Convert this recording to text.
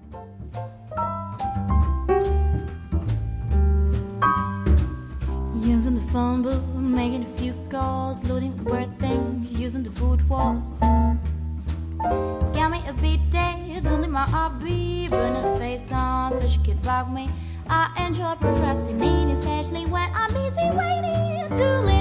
Using the phone book, making a few calls, loading word things, using the food walls. Got me a beat day, don't let my heart beat, running the face on so she could love me. I enjoy procrastinating, especially when I'm busy waiting.